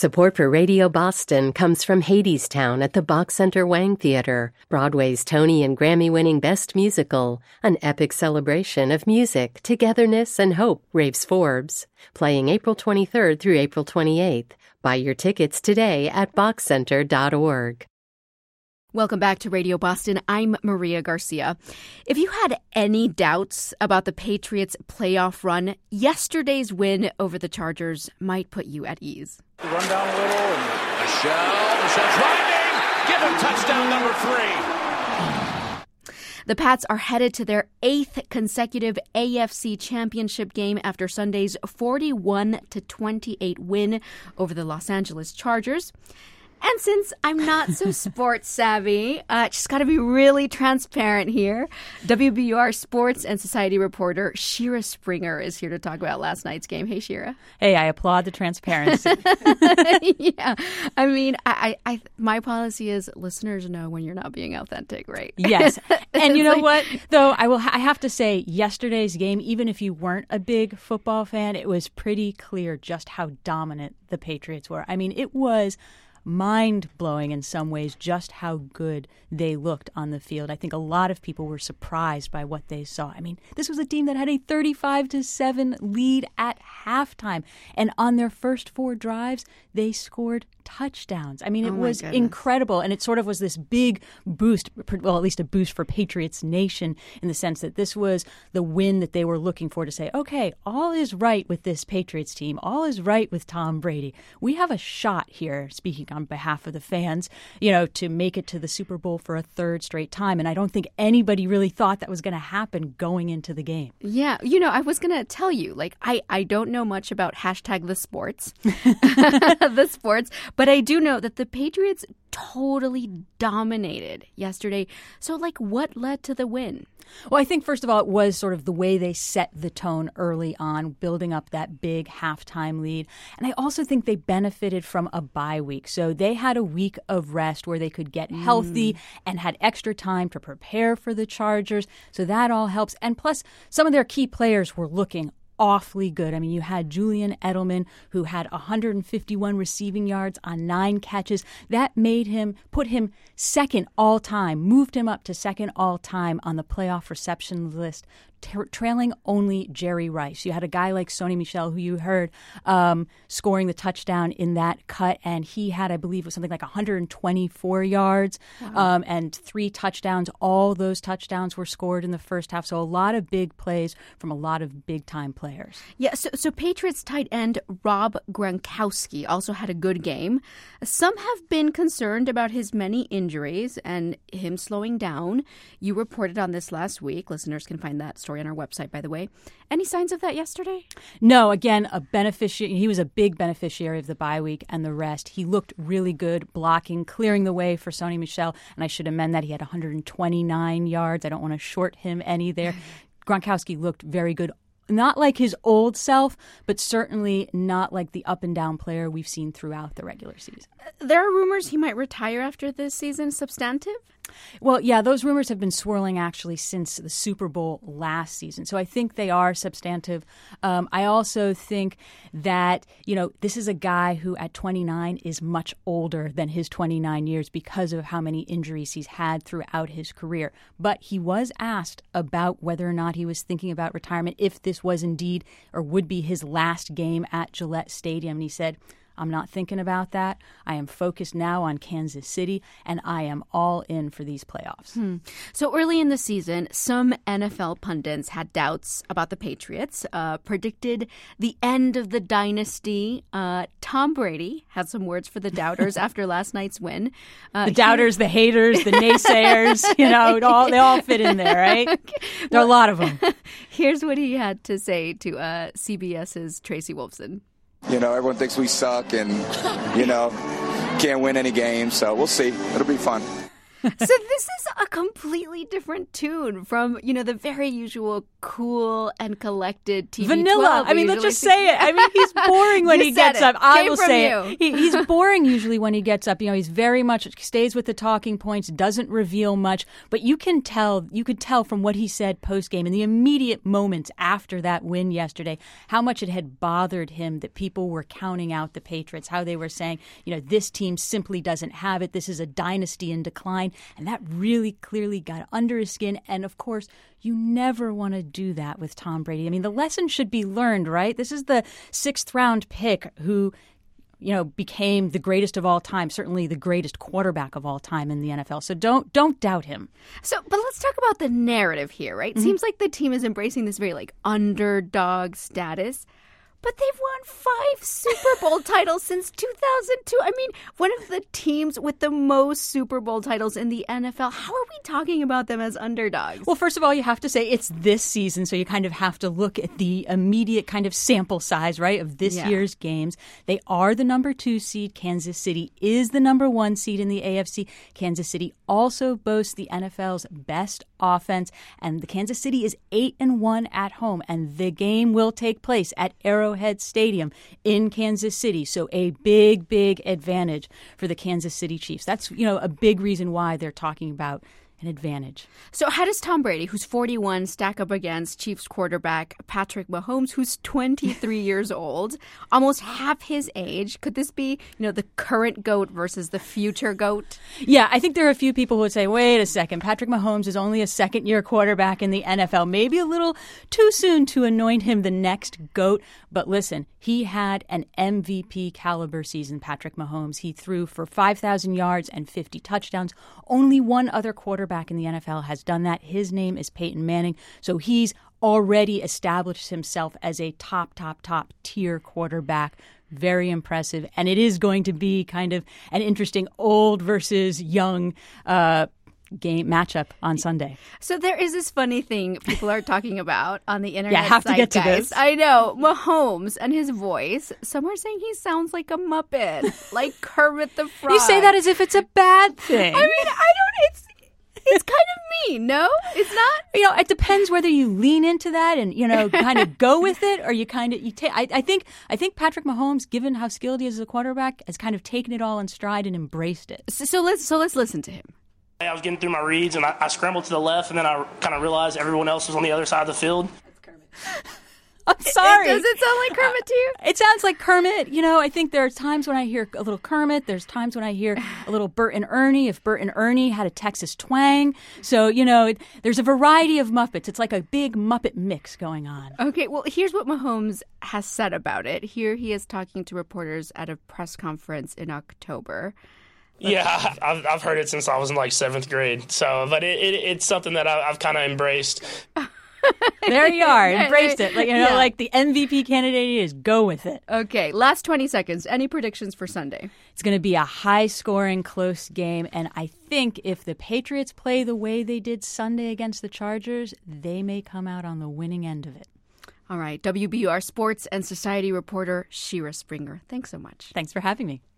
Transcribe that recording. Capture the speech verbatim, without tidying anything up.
Support for Radio Boston comes from Hadestown at the Bach Center Wang Theater, Broadway's Tony and Grammy-winning Best Musical, an epic celebration of music, togetherness, and hope, raves Forbes. Playing April twenty-third through April twenty-eighth. Buy your tickets today at bach center dot org. Welcome back to Radio Boston. I'm Maria Garcia. If you had any doubts about the Patriots' playoff run, yesterday's win over the Chargers might put you at ease. Run down a little. And Michelle, Michelle driving. Give him touchdown number three. The Pats are headed to their eighth consecutive A F C Championship game after Sunday's forty-one to twenty-eight win over the Los Angeles Chargers. And since I'm not so sports savvy, uh, just got to be really transparent here. W B U R sports and society reporter Shira Springer is here to talk about last night's game. Hey, Shira. Hey, I applaud the transparency. Yeah. I mean, I, I, my policy is listeners know when you're not being authentic, right? Yes. And you know like, what? Though I will, I have to say, yesterday's game, even if you weren't a big football fan, it was pretty clear just how dominant the Patriots were. I mean, it was mind-blowing in some ways just how good they looked on the field. I think a lot of people were surprised by what they saw. I mean, this was a team that had a thirty-five to seven lead at halftime. And on their first four drives, they scored touchdowns. I mean, it oh was goodness. incredible. And it sort of was this big boost, well, at least a boost for Patriots Nation in the sense that this was the win that they were looking for to say, okay, all is right with this Patriots team. All is right with Tom Brady. We have a shot here, speaking on behalf of the fans, you know, to make it to the Super Bowl for a third straight time. And I don't think anybody really thought that was going to happen going into the game. Yeah. You know, I was going to tell you, like, I, I don't know much about hashtag the sports, the sports, but I do know that the Patriots totally dominated yesterday. So, like, what led to the win? Well, I think, first of all, it was sort of the way they set the tone early on, building up that big halftime lead. And I also think they benefited from a bye week. So they had a week of rest where they could get healthy mm. and had extra time to prepare for the Chargers. So that all helps. And plus, some of their key players were looking awfully good. I mean, you had Julian Edelman, who had one hundred fifty-one receiving yards on nine catches. That made him, put him second all time, moved him up to second all time on the playoff reception list, tra- trailing only Jerry Rice. You had a guy like Sony Michel, who you heard um, scoring the touchdown in that cut, and he had, I believe, it was something like one hundred twenty-four yards wow. um, and three touchdowns. All those touchdowns were scored in the first half, so a lot of big plays from a lot of big-time players. Yeah, so, so Patriots tight end Rob Gronkowski also had a good game. Some have been concerned about his many injuries and him slowing down. You reported on this last week. Listeners can find that story on our website, by the way. Any signs of that yesterday? No, again, a beneficiary. He was a big beneficiary of the bye week and the rest. He looked really good blocking, clearing the way for Sony Michel. And I should amend that. He had one hundred twenty-nine yards. I don't want to short him any there. Gronkowski looked very good. Not like his old self, but certainly not like the up-and-down player we've seen throughout the regular season. There are rumors he might retire after this season. Substantive? Well, yeah, those rumors have been swirling actually since the Super Bowl last season. So I think they are substantive. Um, I also think that, you know, this is a guy who at twenty-nine is much older than his twenty-nine years because of how many injuries he's had throughout his career. But he was asked about whether or not he was thinking about retirement, if this was indeed or would be his last game at Gillette Stadium. And he said, I'm not thinking about that. I am focused now on Kansas City, and I am all in for these playoffs. Hmm. So early in the season, some N F L pundits had doubts about the Patriots, uh, predicted the end of the dynasty. Uh, Tom Brady had some words for the doubters after last night's win. Uh, the doubters, he... the haters, the naysayers, you know, it all, they all fit in there, right? Okay. There are well, a lot of them. Here's what he had to say to uh, CBS's Tracy Wolfson. You know, everyone thinks we suck and, you know, can't win any games. So we'll see. It'll be fun. So this is a completely different tune from, you know, the very usual cool and collected T V Vanilla. twelve. I mean, let's just say it. I mean, he's boring when You he said gets it. up. I Came will from say you. it. He, he's boring usually when he gets up. You know, he's very much stays with the talking points, doesn't reveal much, but you can tell, you could tell from what he said post game in the immediate moments after that win yesterday, how much it had bothered him that people were counting out the Patriots, how they were saying, you know, this team simply doesn't have it. This is a dynasty in decline. And that really clearly got under his skin. And of course, you never want to do that with Tom Brady. I mean, the lesson should be learned, right? This is the sixth round pick who, you know, became the greatest of all time, certainly the greatest quarterback of all time in the N F L. So don't don't doubt him. So, but let's talk about the narrative here, right? Mm-hmm. Seems like the team is embracing this very like underdog status. But they've won five Super Bowl titles since two thousand two. I mean, one of the teams with the most Super Bowl titles in the N F L. How are we talking about them as underdogs? Well, first of all, you have to say it's this season, so you kind of have to look at the immediate kind of sample size, right, of this yeah. year's games. They are the number two seed. Kansas City is the number one seed in the A F C. Kansas City also boasts the N F L's best offense, and the Kansas City is eight and one at home, and the game will take place at Arrowhead Stadium in Kansas City. So a big, big advantage for the Kansas City Chiefs. That's, you know, a big reason why they're talking about an advantage. So how does Tom Brady, who's forty-one, stack up against Chiefs quarterback Patrick Mahomes, who's twenty-three years old, almost half his age? Could this be, you know, the current GOAT versus the future GOAT? Yeah, I think there are a few people who would say, wait a second, Patrick Mahomes is only a second-year quarterback in the N F L. Maybe a little too soon to anoint him the next GOAT. But listen, he had an M V P caliber season, Patrick Mahomes. He threw for five thousand yards and fifty touchdowns. Only one other quarterback in the N F L has done that. His name is Peyton Manning. So he's already established himself as a top, top, top tier quarterback. Very impressive. And it is going to be kind of an interesting old versus young uh game matchup on Sunday. So there is this funny thing people are talking about on the internet. Yeah, I have site, to get to guys. this. I know. Mahomes and his voice. Some are saying he sounds like a Muppet, like Kermit the Frog. You say that as if it's a bad thing. I mean, I don't, it's, it's kind of mean, no? It's not? You know, it depends whether you lean into that and, you know, kind of go with it, or you kind of, you take, I, I think, I think Patrick Mahomes, given how skilled he is as a quarterback, has kind of taken it all in stride and embraced it. So, so let's, so let's listen to him. I was getting through my reads, and I, I scrambled to the left, and then I kind of realized everyone else was on the other side of the field. That's Kermit. I'm sorry. Does it sound like Kermit to you? It sounds like Kermit. You know, I think there are times when I hear a little Kermit. There's times when I hear a little Bert and Ernie, if Bert and Ernie had a Texas twang. So, you know, it, there's a variety of Muppets. It's like a big Muppet mix going on. Okay, well, here's what Mahomes has said about it. Here he is talking to reporters at a press conference in October. Yeah, I've I've heard it since I was in like seventh grade. So, but it, it it's something that I, I've kind of embraced. There you are, embraced it. Like, you know, Yeah. like the M V P candidate is go with it. Okay, last twenty seconds. Any predictions for Sunday? It's going to be a high-scoring, close game, and I think if the Patriots play the way they did Sunday against the Chargers, they may come out on the winning end of it. All right, W B U R sports and society reporter Shira Springer. Thanks so much. Thanks for having me.